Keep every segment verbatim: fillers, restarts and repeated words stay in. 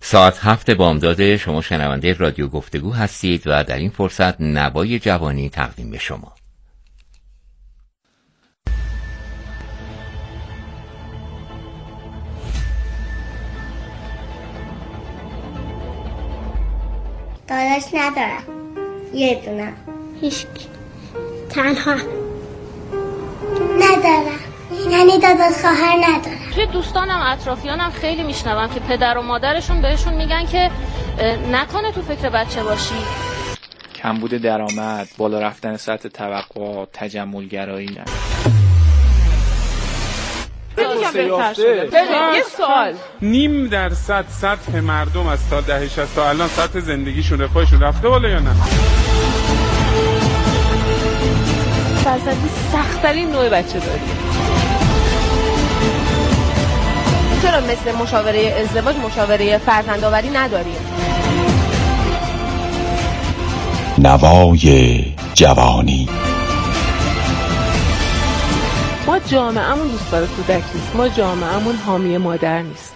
ساعت هفت بامداد شما شنونده رادیو گفتگو هستید و در این فرصت نوای جوانی تقدیم به شما. داداش ندارم، یه دونم. هیچ تنها ندارم، یعنی داداش خواهر ندارم. توی دوستانم اطرافیانم خیلی میشنوم که پدر و مادرشون بهشون میگن که نکنه تو فکر بچه باشی. کمبود درآمد، بالا رفتن سطح توقع، تجملگرایی. یه سوال، نیم درصد سطح مردم از سال ده شصت تا الان سطح زندگیشون رفاهشون رفته بالا یا نه؟ فرزندی سخت‌ترین نوع بچه داری. چرا مثل مشاوره ازدواج مشاوره فرزندآوری نداریم؟ نوای جوانی. ما جامعه‌مون دوست داره کودک نیست، ما جامعه‌مون حامی مادر نیست.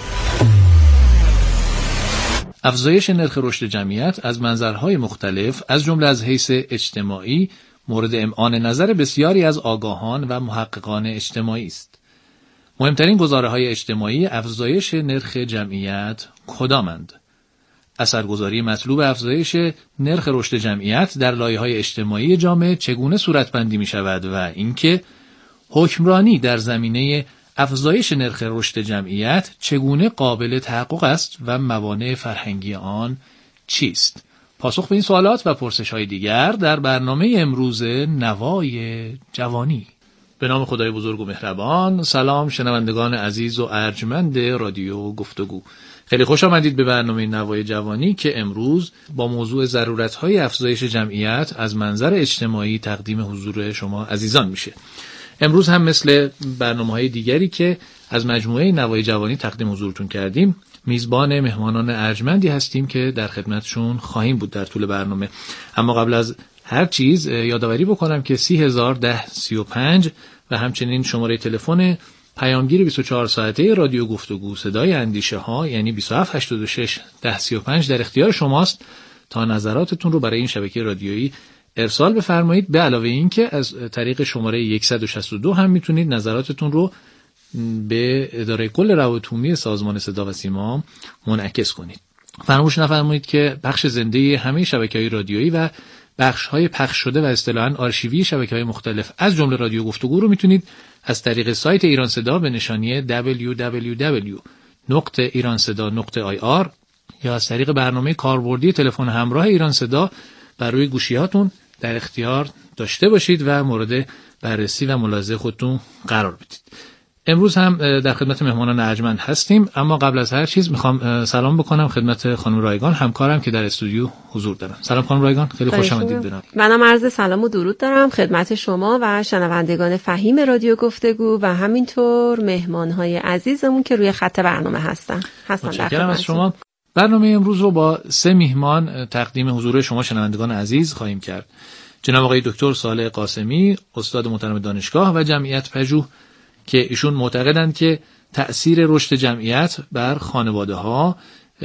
افزایش نرخ رشد جمعیت از منظرهای مختلف از جمله از حیث اجتماعی مورد امعان نظر بسیاری از آگاهان و محققان اجتماعی است. مهمترین گزاره‌های اجتماعی افزایش نرخ جمعیت کدامند؟ اثرگذاری مطلوب افزایش نرخ رشد جمعیت در لایه‌های اجتماعی جامعه چگونه صورتبندی می‌شود و اینکه حکمرانی در زمینه افزایش نرخ رشد جمعیت چگونه قابل تحقق است و موانع فرهنگی آن چیست؟ پاسخ به این سوالات و پرسش‌های دیگر در برنامه امروز نوای جوانی. به نام خدای بزرگ و مهربان. سلام شنوندگان عزیز و ارجمند رادیو گفتگو. خیلی خوش آمدید به برنامه نوای جوانی که امروز با موضوع ضرورت‌های افزایش جمعیت از منظر اجتماعی تقدیم حضور شما عزیزان میشه. امروز هم مثل برنامه‌های دیگری که از مجموعه نوای جوانی تقدیم حضورتون کردیم میزبان مهمانان ارجمندی هستیم که در خدمتشون خواهیم بود در طول برنامه. اما قبل از هر چیز یادآوری بکنم که سی هزار ده سی و پنج و همچنین شماره تلفن پیامگیر بیست و چهار ساعته رادیو گفتگو صدای اندیشه ها یعنی بیست و هفت هشتاد و شش ده سی و پنج در اختیار شماست تا نظراتتون رو برای این شبکه رادیویی ارسال بفرمایید. به علاوه این که از طریق شماره صد و شصت و دو هم میتونید نظراتتون رو به اداره کل روابط عمومی سازمان صدا و سیما منعکس کنید. فراموش نفرمایید که بخش زنده همه شبکه‌های رادیویی و بخش‌های پخش شده و اصطلاحاً آرشیوی شبکه‌های مختلف از جمله رادیو گفتگو رو میتونید از طریق سایت ایران صدا به نشانی دبلیو دبلیو دبلیو نقطه ایران صدا نقطه آی آر یا از طریق برنامه کاربردی تلفن همراه ایران صدا بر روی گوشی‌هاتون در اختیار داشته باشید و مورد بررسی و ملاحظه خودتون قرار بدید. امروز هم در خدمت مهمانان ارجمند هستیم، اما قبل از هر چیز میخوام سلام بکنم خدمت خانم رایگان همکارم که در استودیو حضور دارن. سلام خانم رایگان، خیلی خوش آمدید. دارم منم عرض سلام و درود دارم خدمت شما و شنوندگان فهیم رادیو گفتگو و همینطور مهمانهای عزیزمون که روی خط برنامه هستن. هستن در خدمت از شما. برنامه امروز رو با سه میهمان تقدیم حضور شما شنوندگان عزیز خواهیم کرد. جناب آقای دکتر صالح قاسمی، استاد محترم دانشگاه و جمعیت پژوه که ایشون معتقدند که تأثیر رشد جمعیت بر خانواده‌ها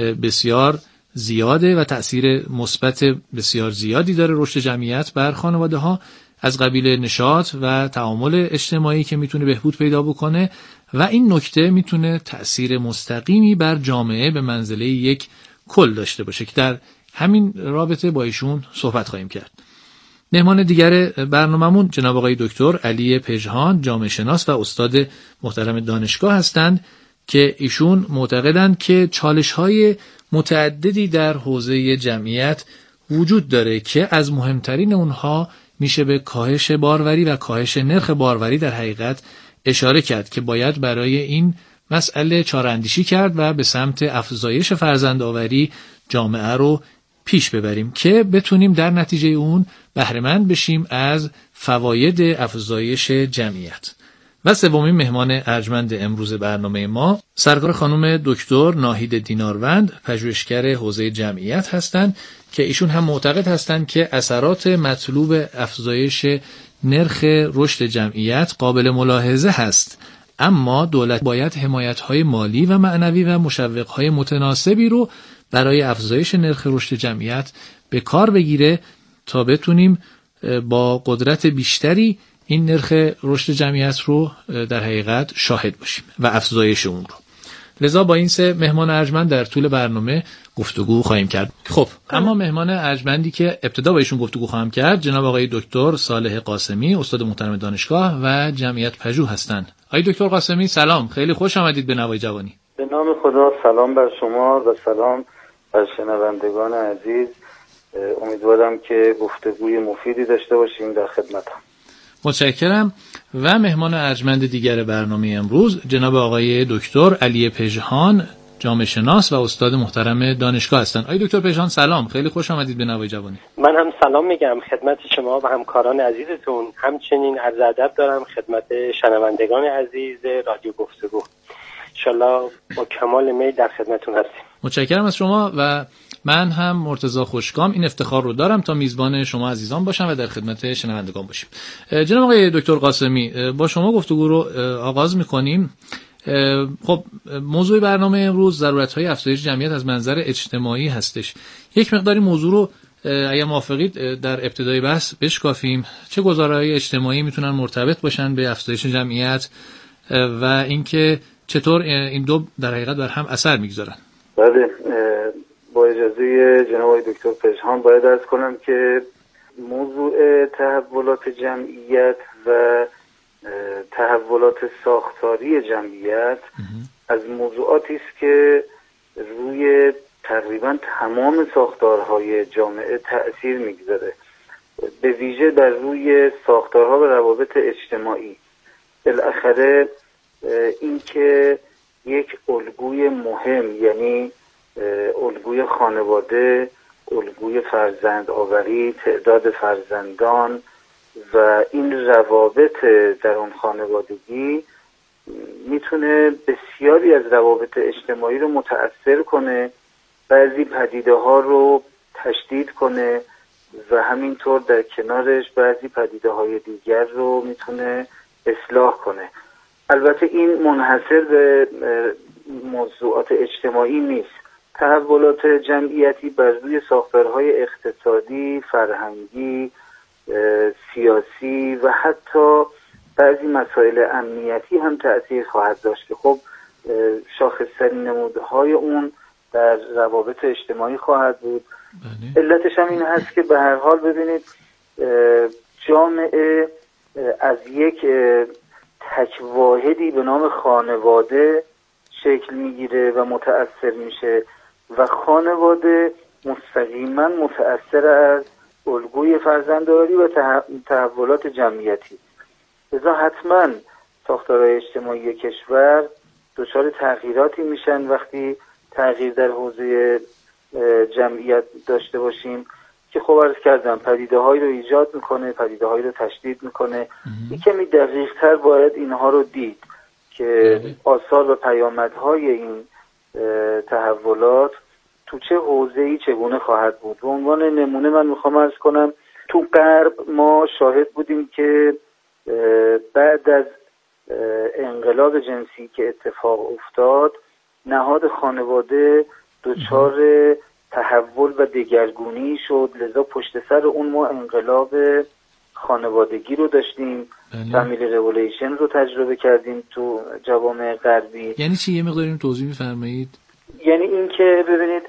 بسیار زیاده و تأثیر مثبت بسیار زیادی داره رشد جمعیت بر خانواده‌ها از قبیل نشاط و تعامل اجتماعی که میتونه بهبود پیدا بکنه و این نکته میتونه تأثیر مستقیمی بر جامعه به منزله یک کل داشته باشه که در همین رابطه با ایشون صحبت خواهیم کرد. مهمان دیگر برنامه‌مون جناب آقای دکتر علی پژهان، جامعه شناس و استاد محترم دانشگاه هستند که ایشون معتقدند که چالش‌های متعددی در حوزه جمعیت وجود داره که از مهمترین اونها میشه به کاهش باروری و کاهش نرخ باروری در حقیقت اشاره کرد که باید برای این مسئله چاره‌اندیشی کرد و به سمت افزایش فرزندآوری جامعه رو پیش ببریم که بتونیم در نتیجه اون بهره‌مند بشیم از فواید افزایش جمعیت. و سومین مهمان ارجمند امروز برنامه ما سرکار خانم دکتر ناهید دیناروند، پژوهشگر حوزه جمعیت هستند که ایشون هم معتقد هستند که اثرات مطلوب افزایش نرخ رشد جمعیت قابل ملاحظه هست، اما دولت باید حمایت‌های مالی و معنوی و مشوق‌های متناسبی رو برای افزایش نرخ رشد جمعیت به کار بگیره تا بتونیم با قدرت بیشتری این نرخ رشد جمعیت رو در حقیقت شاهد باشیم و افزایش اون رو. لذا با این سه مهمان ارجمند در طول برنامه گفتگو خواهیم کرد. خب اما مهمان ارجمندی که ابتدا با ایشون گفتگو خواهم کرد جناب آقای دکتر صالح قاسمی، استاد محترم دانشگاه و جمعیت پژوه هستند. آقای دکتر قاسمی سلام، خیلی خوش آمدید به نوای جوانی. به نام خدا، سلام بر شما و سلام بر شنوندگان عزیز. امیدوارم که گفتگوی مفیدی داشته باشیم. در خدمتم. متشکرم. و مهمان ارجمند دیگر برنامه امروز جناب آقای دکتر علی پژهان، جامعه شناس و استاد محترم دانشگاه هستند. آقای دکتر پژهان سلام، خیلی خوش آمدید به نوای جوانی. من هم سلام میگم خدمت شما و همکاران عزیزتون. همچنین عرض ادب دارم خدمت شنوندگان عزیز رادیو گفتگو. ان شاءالله با کمال میل در خدمتتون هستیم. متشکرم از شما و من هم مرتضی خوشگام این افتخار رو دارم تا میزبان شما عزیزان باشم و در خدمت شنوندگان باشیم. جناب آقای دکتر قاسمی، با شما گفتگو رو آغاز می‌کنیم. خب موضوع برنامه امروز ضرورت‌های افزایش جمعیت از منظر اجتماعی هستش. یک مقداری موضوع رو اگر موافقید در ابتدای بحث بشکافیم. چه گزاره‌های اجتماعی میتونن مرتبط باشن به افزایش جمعیت و اینکه چطور این دو در حقیقت بر هم اثر می‌گذارن؟ بله، با اجازه جناب آقای دکتر پژهان باید عرض کنم که موضوع تحولات جمعیت و تحولات ساختاری جمعیت از موضوعاتی است که روی تقریبا تمام ساختارهای جامعه تأثیر میگذاره، به ویژه در روی ساختارها و روابط اجتماعی. بالاخره اینکه یک الگوی مهم، یعنی الگوی خانواده، الگوی فرزند آوری، تعداد فرزندان و این روابط در اون خانوادگی میتونه بسیاری از روابط اجتماعی رو متأثر کنه، بعضی پدیده ها رو تشدید کنه و همینطور در کنارش بعضی پدیده های دیگر رو میتونه اصلاح کنه. البته این منحصر به موضوعات اجتماعی نیست. تحولات جمعیتی بر روی ساختارهای اقتصادی، فرهنگی، سیاسی و حتی بعضی مسائل امنیتی هم تأثیر خواهد داشت که خب شاخص‌ترین نمودهای اون در روابط اجتماعی خواهد بود. علتش هم این هست که به هر حال ببینید جامعه از یک تک واحدی به نام خانواده شکل میگیره و متأثر میشه و خانواده مستقیما متأثر از الگوی فرزندآوری و تحولات جمعیتی. لذا حتما ساختارهای اجتماعی کشور دچار تغییراتی میشن وقتی تغییر در حوزه جمعیت داشته باشیم که خب عرض کردم پدیده هایی رو ایجاد میکنه، پدیده هایی رو تشدید میکنه. یک کمی دقیق تر باید اینها رو دید که آثار و پیامدهای این تحولات تو چه حوزه‌ای چگونه خواهد بود. به عنوان نمونه من میخوام عرض کنم تو غرب ما شاهد بودیم که بعد از انقلاب جنسی که اتفاق افتاد نهاد خانواده دچار تحول و دگرگونی شد. لذا پشت سر اون ما انقلاب خانوادگی رو داشتیم، فامیلی ریولوشن رو تجربه کردیم تو جوامع غربی. یعنی چی؟ یه مقداری توضیح می‌فرمایید؟ یعنی این که ببینید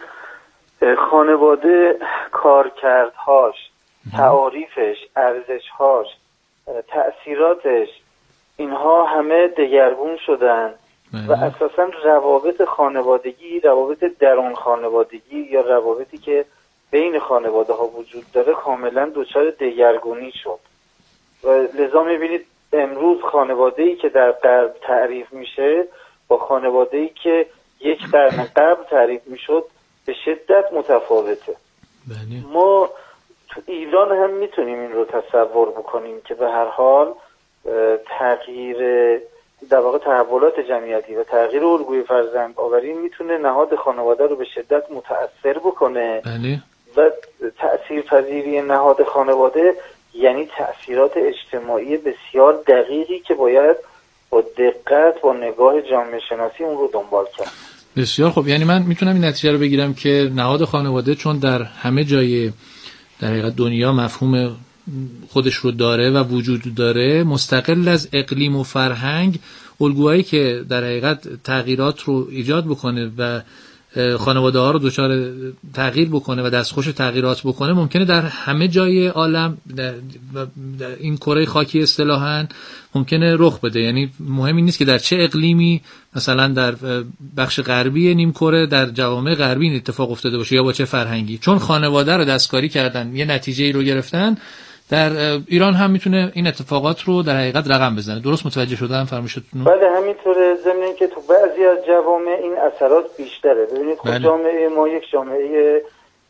خانواده کارکردهاش، تعاریفش، ارزشهاش، تأثیراتش، اینها همه دگرگون شدن و اساساً روابط خانوادگی، روابط درون خانوادگی یا روابطی که بین خانواده ها وجود داره کاملا دچار دگرگونی شد و لذا میبینید امروز خانواده‌ای که در غرب تعریف میشه با خانواده‌ای که یک قرن قبل تعریف میشد به شدت متفاوته. بله. ما تو ایران هم میتونیم این رو تصور بکنیم که به هر حال تغییر در واقع تحولات جمعیتی و تغییر الگوی فرزند آوری میتونه نهاد خانواده رو به شدت متأثر بکنه. بله. و تأثیر پذیری نهاد خانواده یعنی تأثیرات اجتماعی بسیار دقیقی که باید با دقت با نگاه جامعه شناسی اون رو دنبال کرد. بسیار خب، یعنی من میتونم این نتیجه رو بگیرم که نهاد خانواده چون در همه جای در حقیقت دنیا مفهوم خودش رو داره و وجود داره، مستقل از اقلیم و فرهنگ، الگوهایی که در حقیقت تغییرات رو ایجاد بکنه و خانواده ها رو دچار تغییر بکنه و دستخوش تغییرات بکنه، ممکنه در همه جای عالم، در این کره خاکی اصطلاحاً ممکنه رخ بده. یعنی مهم این نیست که در چه اقلیمی، مثلا در بخش غربی نیمکره، در جوامع غربی این اتفاق افتاده باشه یا با چه فرهنگی، چون خانواده رو دستکاری کردن، یه نتیجه‌ای رو گرفتن، در ایران هم میتونه این اتفاقات رو در حقیقت رقم بزنه. درست متوجه شدم فرمایشتون؟ بله همینطوره. ضمن اینکه تو بعضی از جوامع این اثرات بیشتره. ببینید خود بله. جامعه ما یک جامعه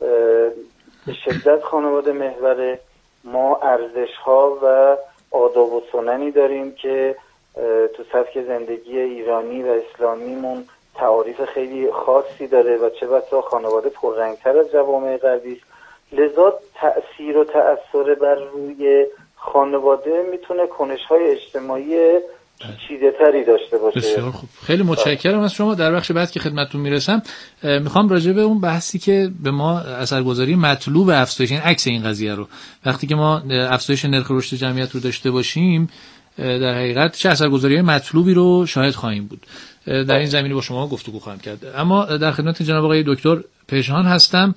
به شدت خانواده محوره. ما ارزش‌ها و آداب و سننی داریم که تو سبک زندگی ایرانی و اسلامیمون تعاریف خیلی خاصی داره و چه بسا خانواده پررنگ‌تر از جوامع غربی است. لذا تأثیر و تأثیر بر روی خانواده میتونه کنش‌های اجتماعی پیچیده تری داشته باشه. بسیار خوب، خیلی متشکرم از شما. در بخش بعد که خدمتتون میرسم میخوام راجع به اون بحثی که به ما اثرگذاری مطلوب افزایش، این عکس این قضیه رو، وقتی که ما افزایش نرخ رشد جمعیت رو داشته باشیم، در حقیقت چه اثرگذاری مطلوبی رو شاهد خواهیم بود. در این زمینه با شما گفتگو خواهم کرد. اما در خدمت جناب آقای دکتر پژهان هستم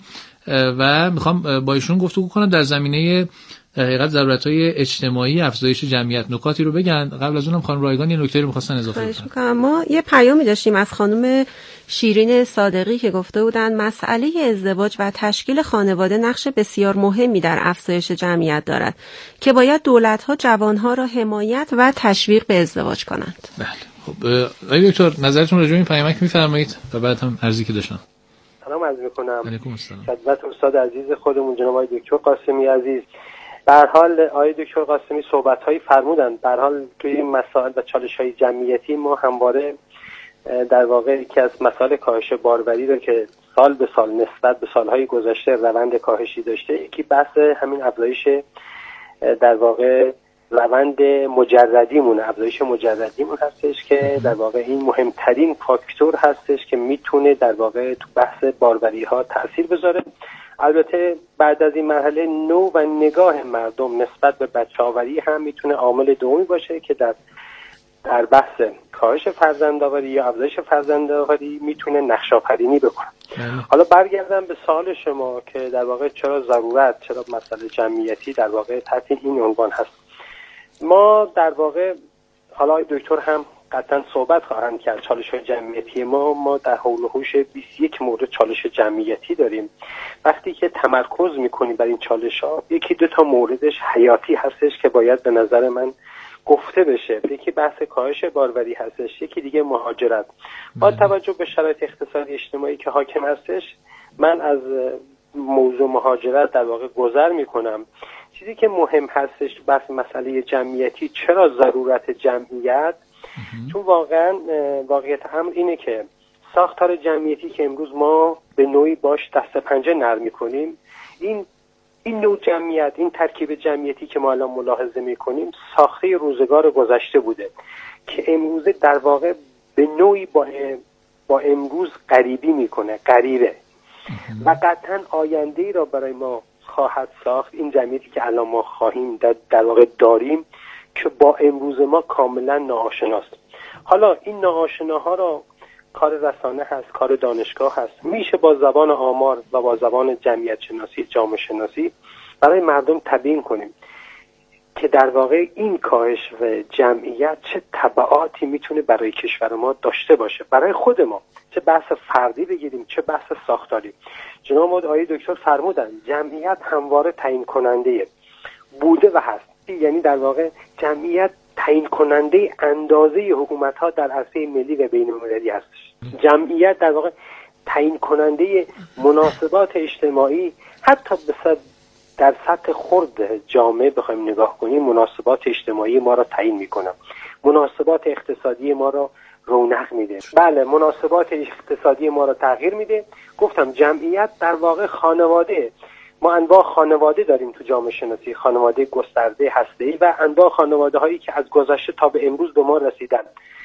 و میخوام با ایشون گفتگو کنم در زمینه در حقیقت ضرورت‌های اجتماعی افزایش جمعیت. نکاتی رو بگن. قبل از اونم خانم رایگان یه نکته رو می‌خواستن اضافه کنن. ما یه پیامی داشتیم از خانم شیرین صادقی که گفته بودن مسئله ازدواج و تشکیل خانواده نقش بسیار مهمی در افزایش جمعیت دارد که باید دولت‌ها جوان‌ها را حمایت و تشویق به ازدواج کنند. بله. خب آقای دکتر نظرتون راجع به این پیامک می‌فرمایید و بعد هم عرضی که داشتم. سلام عرض می‌کنم. علیکم السلام. خدمت استاد عزیز خودمون جناب آقای دکتر قاسمی عزیز. به هر حال آقای دکتر قاسمی صحبت‌هایی فرمودن. به هر حال توی مسائل و چالش‌های جمعیتی ما همواره در واقع یکی از مسائل کاهش باروری رو که سال به سال نسبت به سال‌های گذشته روند کاهشی داشته، یکی بحث همین افزایش در واقع روند مجردیمون، افزایش مجردیمون هستش که در واقع این مهمترین فاکتور هستش که میتونه در واقع تو بحث باروری‌ها تأثیر بذاره. البته بعد از این مرحله نوع و نگاه مردم نسبت به بچه‌آوری هم میتونه عامل دومی باشه که در در بحث کاهش فرزندآوری یا افزایش فرزندآوری میتونه نقش‌آفرینی بکنه. حالا برگردم به سوال شما که در واقع چرا ضرورت، چرا مسئله جمعیتی در واقع تحت این عنوان هست. ما در واقع حالا دکتر هم قطعا صحبت خواهند کرد چالش‌های جمعیتی ما ما در حول و حوش بیست و یک مورد چالش جمعیتی داریم. وقتی که تمرکز می‌کنیم بر این چالش‌ها، یکی دو تا موردش حیاتی هستش که باید به نظر من گفته بشه. یکی بحث کاهش باروری هستش، یکی دیگه مهاجرت. با توجه به شرایط اقتصادی اجتماعی که حاکم هستش، من از موضوع مهاجرت در واقع گذر می‌کنم. چیزی که مهم هستش بحث مسئله جمعیتی، چرا ضرورت جمعیت؟ چون واقعا واقعیت امر اینه که ساختار جمعیتی که امروز ما به نوعی باش دست پنجه نرم می‌کنیم، این این نوع جمعیت، این ترکیب جمعیتی که ما الان ملاحظه می‌کنیم ساخته روزگار گذشته بوده که امروز در واقع به نوعی با با امروز غریبی می‌کنه، غریبه و قطعاً آینده‌ای را برای ما خواهد ساخت. این جمعیتی که الان ما خواهیم در, در واقع داریم که با امروز ما کاملا ناآشناست. حالا این ناآشناها را کار رسانه هست، کار دانشگاه هست، میشه با زبان آمار و با زبان جمعیت شناسی، جامعه شناسی برای مردم تبیین کنیم که در واقع این کاهش و جمعیت چه تبعاتی میتونه برای کشور ما داشته باشه، برای خود ما، چه بحث فردی بگیریم چه بحث ساختاری. جناب آقای دکتر فرمودن جمعیت همواره تعیین کننده بوده و هست، یعنی در واقع جمعیت تعیین کننده اندازه حکومت‌ها در عرصه ملی و بین‌المللی هستش. جمعیت در واقع تعیین کننده مناسبات اجتماعی، حتی به در سطح خرد جامعه بخوایم نگاه کنیم مناسبات اجتماعی ما را تعیین می‌کنه، مناسبات اقتصادی ما را رونق میده، بله مناسبات اقتصادی ما را تغییر میده. گفتم جمعیت در واقع خانواده ما انواع خانواده داریم تو جامعه شناسی، خانواده گسترده هسته‌ای و انواع خانواده هایی که از گذشته تا به امروز به ما رسیدن.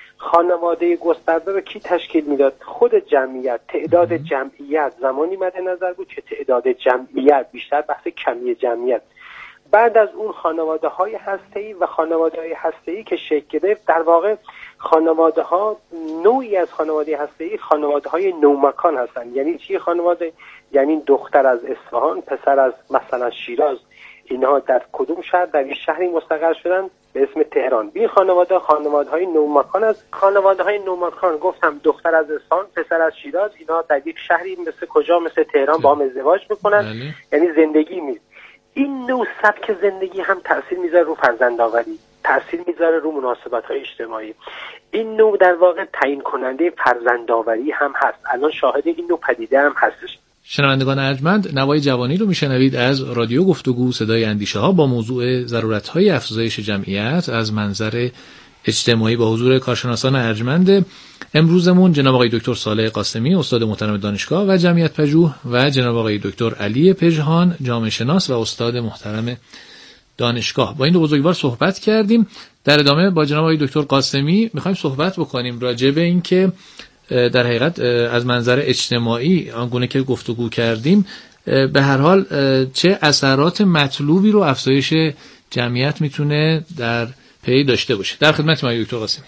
خانواده گسترده رو کی تشکیل میداد؟ خود جمعیت. تعداد جمعیت زمانی مد نظر بود که تعداد جمعیت بیشتر بحث کمی جمعیت. بعد از اون خانواده های هسته‌ای و خانواده های هسته‌ای که شکل گرفت، در واقع خانواده ها نوعی از خانواده هسته‌ای خانواده های نومکان هستند. یعنی چی خانواده؟ یعنی دختر از اصفهان، پسر از مثلا شیراز، اینها در کدوم شهر؟ در یک شهری مستقر شدن به اسم تهران. این خانواده خانواده های نومکان است. خانواده های نومکان گفتم دختر از اصفهان، پسر از شیراز، اینها در یک شهری مثل کجا؟ مثل تهران با هم ازدواج میکنن. یعنی زندگی می این نوع سبک زندگی هم تأثیر میذاره رو فرزندآوری، تأثیر میذاره رو مناسبت‌های اجتماعی. این نوع در واقع تعیین کننده فرزندآوری هم هست. الان شاهد این نوع پدیده هم هستش. شنوندگان ارجمند، نوای جوانی رو میشنوید از رادیو گفتگو صدای اندیشه ها با موضوع ضرورت‌های افزایش جمعیت از منظر اجتماعی با حضور کارشناسان ارجمند امروزمون، جناب آقای دکتر صالح قاسمی، استاد محترم دانشگاه و جمعیت پژوه، و جناب آقای دکتر علی پژهان، جامعه شناس و استاد محترم دانشگاه. با این دو بزرگوار صحبت کردیم. در ادامه با جناب آقای دکتر قاسمی می‌خوایم صحبت بکنیم راجع به این که در حقیقت از منظر اجتماعی آنگونه که گفتگو کردیم به هر حال چه اثرات مطلوبی رو افزایش جمعیت میتونه در پی داشته باشه. در خدمت ما دکتر قاسمی.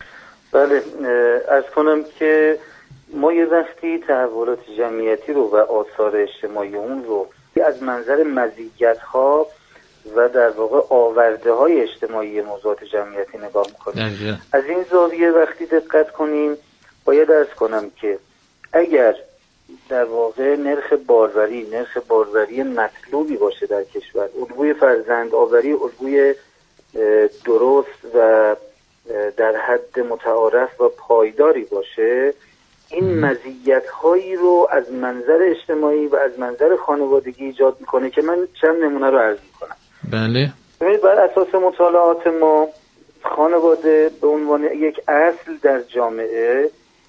بله، عرض کنم که ما یه وقتی تحولات جمعیتی رو و آثار اجتماعی اون رو از منظر مزیت‌ها و در واقع آورده‌های اجتماعی موضوعات جمعیتی نگاه می‌کنیم. از این زاویه وقتی دقت کنیم باید عرض کنم که اگر در واقع نرخ باروری نرخ باروری مطلوبی باشه در کشور، الگوی فرزند آوری الگوی درست و در حد متعارف و پایداری باشه، این مزیت‌هایی رو از منظر اجتماعی و از منظر خانوادگی ایجاد میکنه که من چند نمونه رو عرض میکنم. بله. ببینید، بر اساس مطالعات ما خانواده به عنوان یک اصل در جامعه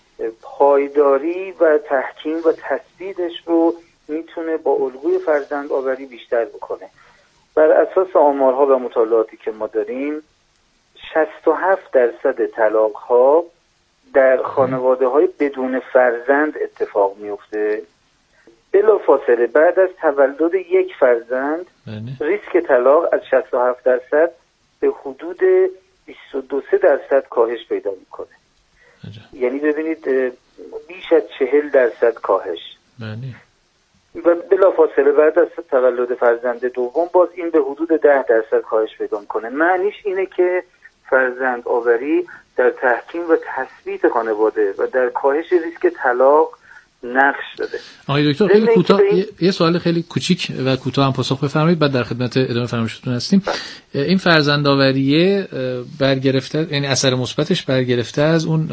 پایداری و تحکیم و تثبیتش رو میتونه با الگوی فرزند آوری بیشتر بکنه. بر اساس آمارها و مطالعاتی که ما داریم شصت و هفت درصد طلاق‌ها در خانواده‌های بدون فرزند اتفاق میفته. بلافاصله بعد از تولد یک فرزند ریسک طلاق از شصت و هفت درصد به حدود بیست و دو درصد کاهش پیدا میکنه. یعنی ببینید بیش از چهل درصد کاهش. و بلافاصله بعد از تولد فرزند دوم باز این به حدود ده درصد کاهش پیدا میکنه. معنیش اینه که فرزند آوری در تحکیم و تثبیت خانواده و در کاهش ریسک طلاق نقش داده. آقای دکتر خیلی کوتاه این... یه سوال خیلی کوچیک و کوتاه هم پاسخ بفرمایید، بعد در خدمت ادامه فرمایشتون هستیم. این فرزندآوری برگرفته، یعنی اثر مثبتش برگرفته از اون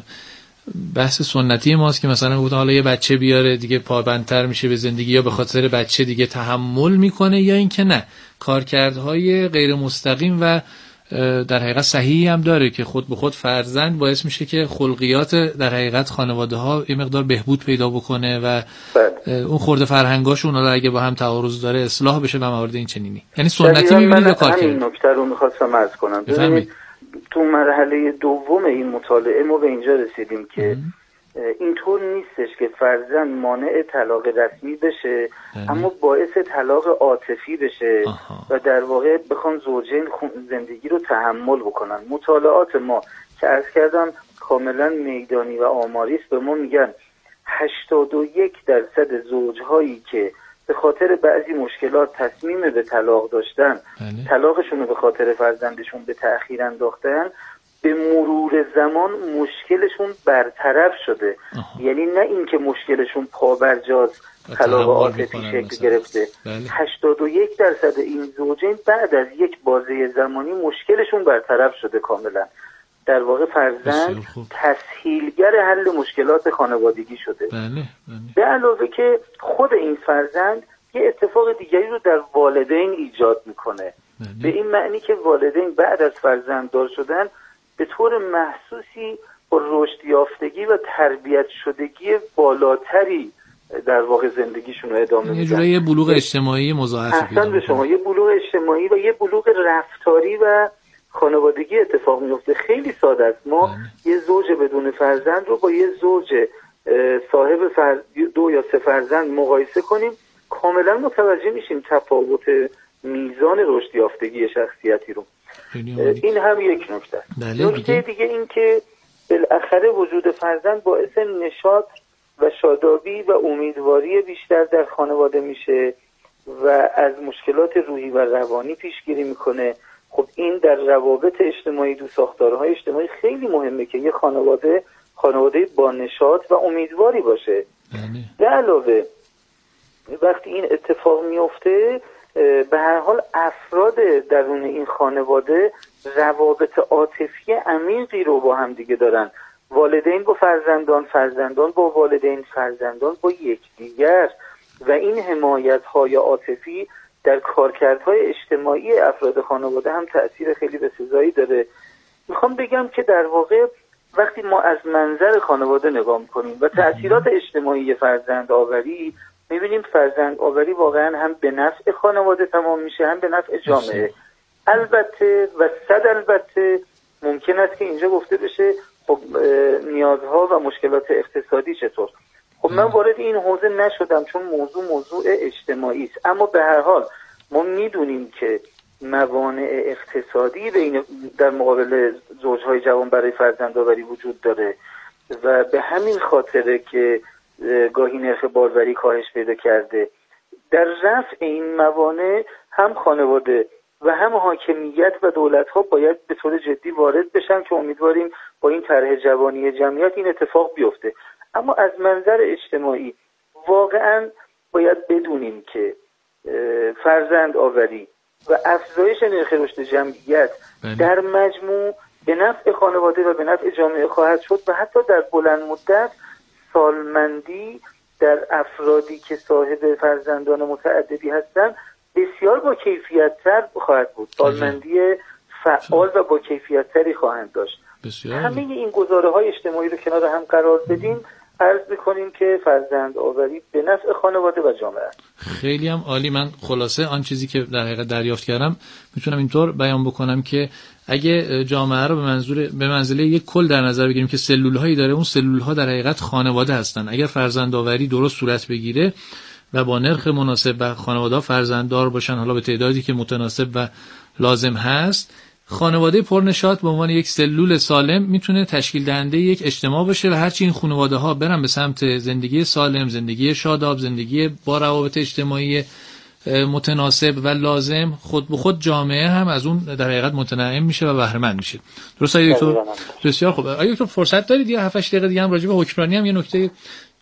بحث سنتی ماست که مثلا گفتن حالا یه بچه بیاره دیگه پابندتر میشه به زندگی، یا به خاطر بچه دیگه تحمل میکنه، یا اینکه نه کارکردهای غیر مستقیم و در حقیقت صحیحی هم داره که خود به خود فرزند باعث میشه که خلقیات در حقیقت خانواده ها یه مقدار بهبود پیدا بکنه و اون خورده فرهنگاشون حالا اگه با هم تعارض داره اصلاح بشه و موارد این چنینی. یعنی سنتی میبینید یا کار کرد؟ همین نکته رو میخواستم عرض کنم. ببینید تو مرحله دوم این مطالعه ما به اینجا رسیدیم که اینطور نیستش که فرزند مانع طلاق رسمی بشه اما باعث طلاق عاطفی بشه آها. و در واقع بخوان زوجین زندگی رو تحمل بکنن. مطالعات ما که عرض کردم کاملا میدانی و آماری است، به ما میگن هشتاد و یک درصد زوجهایی که به خاطر بعضی مشکلات تصمیم به طلاق داشتن بله. طلاقشون رو به خاطر فرزندشون به تأخیر انداختن، به مرور زمان مشکلشون برطرف شده. آها. یعنی نه اینکه مشکلشون پابرجاست طلاق عاطفی شکل مثلا. گرفته. بله. هشتاد و یک درصد این زوجین بعد از یک بازه زمانی مشکلشون برطرف شده کاملا. در واقع فرزند تسهیلگر حل مشکلات خانوادگی شده. بله. بله. به علاوه که خود این فرزند یه اتفاق دیگری رو در والدین ایجاد میکنه. بله. به این معنی که والدین بعد از فرزنددار شدن به طور محسوسی با رشد یافتگی و تربیت شدگی بالاتری در واقع زندگیشون رو ادامه میدن. یه جوری بلوغ اجتماعی مضاعفی پیدا میکنه. شما یه بلوغ اجتماعی و یه بلوغ رفتاری و خانوادگی اتفاق میفته. خیلی ساده است. ما اه. یه زوج بدون فرزند رو با یه زوج صاحب فر... دو یا سه فرزند مقایسه کنیم، کاملا متوجه میشیم تفاوت میزان رشد یافتگی شخصیتی رو. این هم یک نکته است. نکته دیگه این که بالاخره وجود فرزند باعث نشاط و شادابی و امیدواری بیشتر در خانواده میشه و از مشکلات روحی و روانی پیشگیری میکنه. خب این در روابط اجتماعی، دو ساختارهای اجتماعی خیلی مهمه که یه خانواده خانواده با نشاط و امیدواری باشه. به علاوه وقتی این اتفاق میفته به هر حال افراد درون این خانواده روابط عاطفی عمیقی رو با هم دیگه دارن. والدین با فرزندان، فرزندان با والدین، فرزندان با یکدیگر و این حمایت‌های عاطفی در کارکردهای اجتماعی افراد خانواده هم تأثیر خیلی بسزایی داره. میخوام بگم که در واقع وقتی ما از منظر خانواده نگاه میکنیم و تأثیرات اجتماعی فرزند آوری، میبینیم فرزند آوری واقعا هم به نفع خانواده تمام میشه، هم به نفع جامعه. البته و صد البته ممکن است که اینجا گفته بشه خب نیازها و مشکلات اقتصادی چطور. خب من وارد این حوزه نشدم چون موضوع موضوع اجتماعی است، اما به هر حال ما میدونیم که موانع اقتصادی بین در مقابل زوجهای جوان برای فرزندآوری وجود داره و به همین خاطره که گاهی نرخ باروری کاهش پیدا کرده. در رفع این موانع هم خانواده و هم حاکمیت و دولت‌ها باید به طور جدی وارد بشن که امیدواریم با این طرح جوانی جمعیت این اتفاق بیفته. اما از منظر اجتماعی واقعاً باید بدونیم که فرزند آوری و افزایش نرخ رشد جمعیت بله. در مجموع به نفع خانواده و به نفع جامعه خواهد شد و حتی در بلند مدت سالمندی در افرادی که صاحب فرزندان متعددی هستند بسیار با کیفیت تر خواهد بود. سالمندی فعال و با کیفیت تری خواهند داشت. همه این گزاره های اجتماعی رو کنار هم قرار بدیم، عرض میکنیم که فرزند آوری به نفع خانواده و جامعه است. خیلی هم عالی. من خلاصه آن چیزی که در حقیقت دریافت کردم میتونم اینطور بیان بکنم که اگه جامعه رو به منظور به منزله یک کل در نظر بگیریم که سلول هایی داره، اون سلول ها در حقیقت خانواده هستن. اگر فرزند آوری درست صورت بگیره و با نرخ مناسب و خانواده فرزنددار باشن، حالا به تعدادی که متناسب و لازم هست، خانواده پرنشاط به عنوان یک سلول سالم میتونه تشکیل دهنده یک اجتماع باشه و هرچی این خانواده ها برن به سمت زندگی سالم، زندگی شاداب، زندگی با روابط اجتماعی متناسب و لازم، خود به خود جامعه هم از اون در حقیقت متنعم میشه و بهره مند میشه. درست آقای دکتر؟ بسیار خوب. آقای دکتر فرصت دارید یه هفت هشت دقیقه دیگه هم راجع به حکمرانی هم یه نکته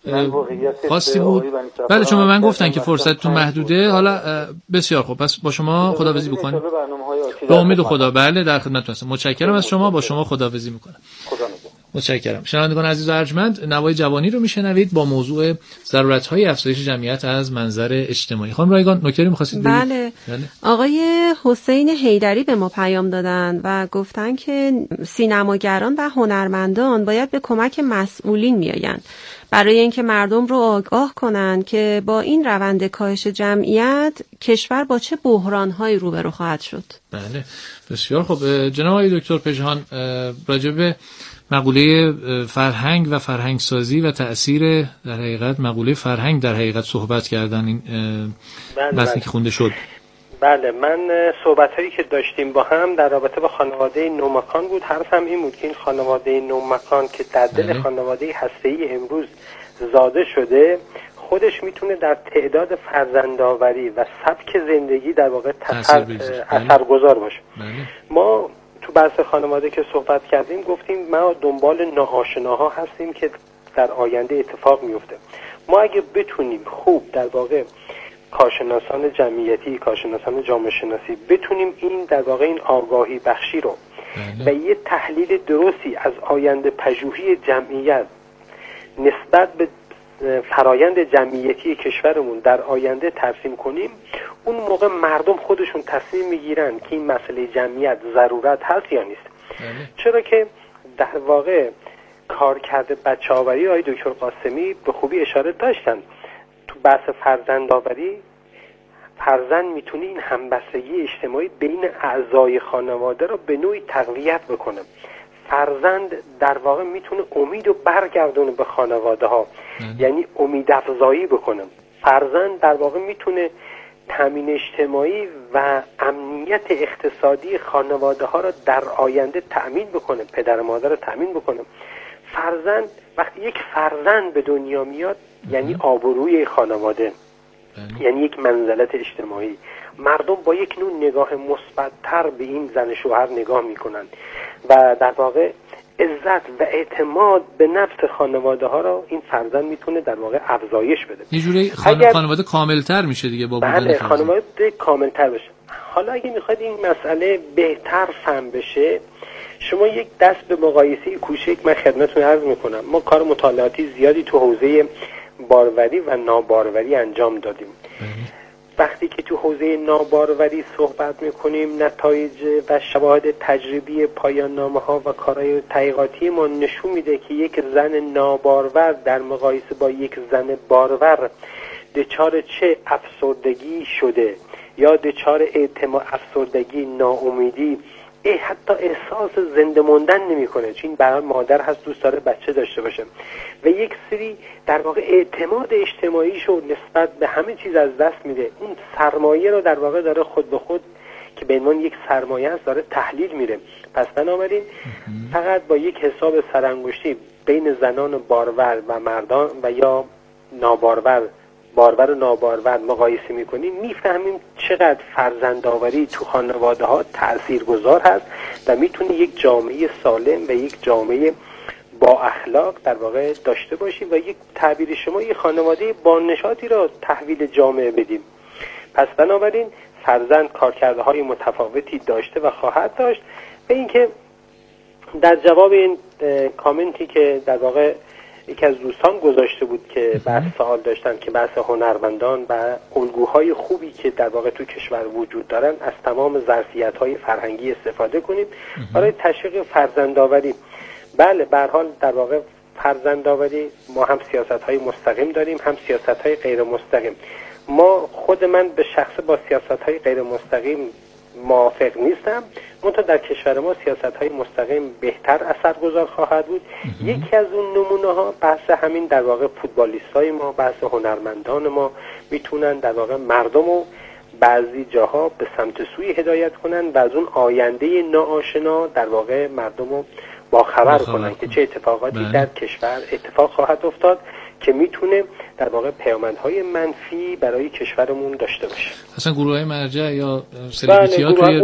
خاصی بود؟ بله چون من گفتن که فرصتتون محدوده. حالا بسیار خوب، پس با شما خداحافظی بکنیم. به امید خدا. بله در خدمتتون هستم. متشکرم از شما. با شما خداحافظی میکنم. متشکرم. شنوندگان عزیز و ارجمند، نوای جوانی رو میشنوید با موضوع ضرورت‌های افزایش جمعیت از منظر اجتماعی. خانم رایگان نکته می‌خواستید بگید؟ بله. بله. آقای حسین حیدری به ما پیام دادن و گفتن که سینماگران و هنرمندان باید به کمک مسئولین میآیند برای اینکه مردم رو آگاه کنند که با این روند کاهش جمعیت کشور با چه بحران‌هایی روبرو خواهد شد. بله بسیار خوب. جناب آقای دکتر پژمان راجع به مقوله فرهنگ و فرهنگ سازی و تأثیر در حقیقت مقوله فرهنگ در حقیقت صحبت کردن، این بحثی که خونده شد. بله من صحبت‌هایی که داشتیم با هم در رابطه با خانواده نومکان بود. حرفم این بود که این خانواده نومکان که در دل بله. خانواده هسته‌ای امروز زاده شده، خودش میتونه در تعداد فرزندآوری و سبک زندگی در واقع اثرگذار باشه. بله. ما تو بحث خانواده که صحبت کردیم گفتیم ما دنبال ناآشناها هستیم که در آینده اتفاق میفته. ما اگه بتونیم خوب در واقع کارشناسان جمعیتی، کارشناسان جامعه شناسی بتونیم این در واقع این آگاهی بخشی رو بله. و یه تحلیل درستی از آینده پژوهی جمعیت نسبت به فرایند جمعیتی کشورمون در آینده ترسیم کنیم، اون موقع مردم خودشون تصمیم میگیرن که این مسئله جمعیت ضرورت هست یا نیست. بله. چرا که در واقع کارکرد بچه‌آوری آقای دکتر قاسمی به خوبی اشاره داشتن. بحث فرزندآوری، فرزند میتونه این همبستگی اجتماعی بین اعضای خانواده رو به نوعی تقویت بکنه. فرزند در واقع میتونه امید رو برگردونه به خانواده ها، یعنی امید افزایی بکنه. فرزند در واقع میتونه تامین اجتماعی و امنیت اقتصادی خانواده ها رو در آینده تأمین بکنه، پدر و مادر رو تأمین بکنه. فرزند وقتی یک فرزند به دنیا میاد یعنی آبروی خانواده، یعنی یک منزلت اجتماعی. مردم با یک نوع نگاه مثبت‌تر به این زن شوهر نگاه میکنن و در واقع عزت و اعتماد به نفس خانواده ها را این فرزند میتونه در واقع افزایش بده. یه جوری خان... اگر... خانواده کاملتر میشه دیگه با بودن بله، خانواده کاملتر بشه. حالا اگه میخواید این مسئله بهتر فهم بشه، شما یک دست به مقایسه کوچک من خدمتتون عرض میکنم. ما کار مطالعاتی زیادی تو حوزه باروری و ناباروری انجام دادیم. وقتی که تو حوزه ناباروری صحبت میکنیم، نتایج و شواهد تجربی پایان نامه ها و کارهای تحقیقاتی ما نشون میده که یک زن نابارور در مقایسه با یک زن بارور دچار چه افسردگی شده یا دچار اعتماد، افسردگی، ناامیدی، ای حتی احساس زنده موندن نمیکنه، چون برای مادر هست دوست داره بچه داشته باشه و یک سری در واقع اعتماد اجتماعیشو نسبت به همه چیز از دست میده. اون سرمایه رو در واقع داره خود به خود که به عنوان یک سرمایه است داره تحلیل میره. پس بنابراین فقط با یک حساب سرانگشتی بین زنان بارور و مردان و یا نابارور، بارور و نابارور مقایسه میکنیم، میفهمیم چقدر فرزندآوری تو خانواده ها تاثیرگذار هست و میتونه یک جامعه سالم و یک جامعه با اخلاق در واقع داشته باشیم و یک تعبیر شما یک خانواده با نشاطی را تحویل جامعه بدیم. پس بنابراین فرزند کارکرده های متفاوتی داشته و خواهد داشت. و اینکه در جواب این کامنتی که در واقع یکی از دوستان گذاشته بود که بحث سوال داشتن که بحث هنرمندان و الگوهای خوبی که در واقع تو کشور وجود دارن، از تمام ظرفیت‌های فرهنگی استفاده کنیم برای تشویق فرزندآوری. بله، به هر حال در واقع فرزندآوری ما هم سیاست‌های مستقیم داریم هم سیاست‌های غیر مستقیم. ما خود من به شخص با سیاست‌های غیر مستقیم موافق نیستم، منتها در کشور ما سیاست‌های مستقیم بهتر اثرگذار خواهد بود. یکی از اون نمونه‌ها بحث همین در واقع فوتبالیستای ما، بحث هنرمندان ما میتونن در واقع مردم رو بعضی جاها به سمت سوی هدایت کنن و از اون آینده ناآشنا در واقع مردم رو با خبر کنن که چه اتفاقاتی بله. در کشور اتفاق خواهد افتاد که میتونه در واقع پیامدهای منفی برای کشورمون داشته باشه. اصلا گروه‌های مرجع یا سلبریتی ها توی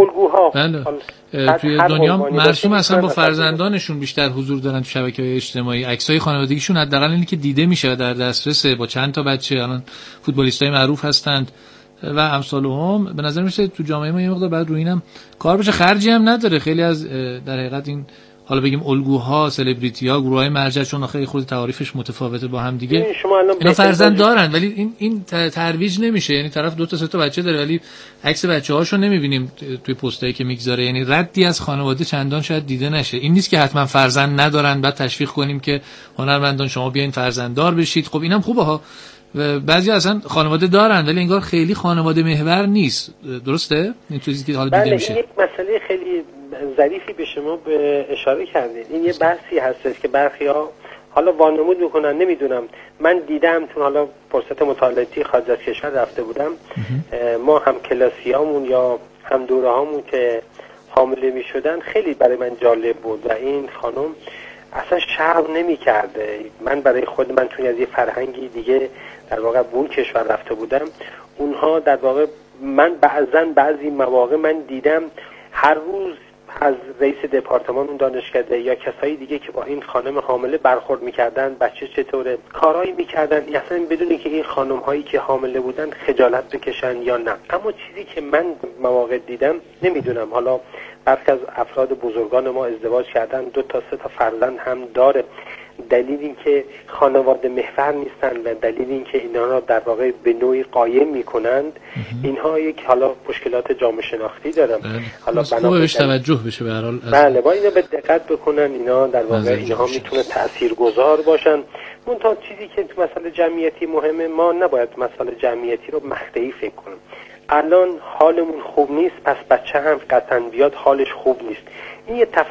بله. توی دنیا مرسوم اصلا با فرزندانشون بیشتر حضور دارن تو شبکه‌های اجتماعی. عکسای خانوادگیشون حداقل اینی که دیده میشه در دسترسه، با چند تا بچه، الان فوتبالیستای معروف هستند و امثالهم. به نظر میاد تو جامعه ما یه مقدار بعد روی اینم کار بشه. خرجی هم نداره. خیلی از در حقیقت این حالا بگیم الگوها، سلبریتی‌ها، گروه‌های مرجع، چون خیلی خود تعاریفش متفاوته با هم دیگه، اینا فرزند دارن ولی این این ترویج نمیشه. یعنی طرف دو تا سه تا بچه داره ولی عکس بچه‌هاشو نمی‌بینیم توی پستایی که میگذاره. یعنی ردی از خانواده چندان شاید دیده نشه. این نیست که حتما فرزند ندارن بعد تشویق کنیم که هنرمندان شما بیاین فرزنددار بشید. خب اینم خوبه ها. بعضی اصلا خانواده دارن ولی انگار خیلی خانواده محور نیست. درسته؟ این چیزی که حالا دیده میشه. یک مسئله خیلی ظریفی به شما به اشاره کردید. این یه بحثی هستش که برخی‌ها حالا وانمود میکنن، نمیدونم، من دیدم چون حالا فرصت مطالعاتی خارج از کشور رفته بودم، ما هم کلاسیامون یا هم دوره هامون که حامله میشدن خیلی برای من جالب بود و این خانم اصلا شرم نمی کرده. من برای خود من چون از یه فرهنگی دیگه در واقع به اون کشور رفته بودم، اونها در واقع من بعضن بعضی مواقع من دیدم هر روز از رئیس دپارتمان اون دانشکده یا کسایی دیگه که با این خانم حامله برخورد میکردن، بچه چطوره، کارهایی میکردن اصلا بدون که این خانم هایی که حامله بودن خجالت بکشن یا نه. اما چیزی که من مواقع دیدم، نمیدونم حالا برخی از افراد بزرگان ما ازدواج کردن، دو تا سه تا فرزند هم داره، دلیل این که خانواده محور نیستن و دلیل این که اینا را در واقع به نوعی قایم میکنند، اینها یک حالا مشکلات جامعه شناختی دارن. حالا بنابراین توجه بشه به هر حال. بله، با اینا به دقت بکنن، اینا در واقع اینها میتونه تاثیرگذار باشن. منتها چیزی که تو مسئله جمعیتی مهمه، ما نباید مسئله جمعیتی رو مقطعی فکر کنیم. الان حالمون خوب نیست، پس بچه هم قطعاً بیاد حالش خوب نیست. این یه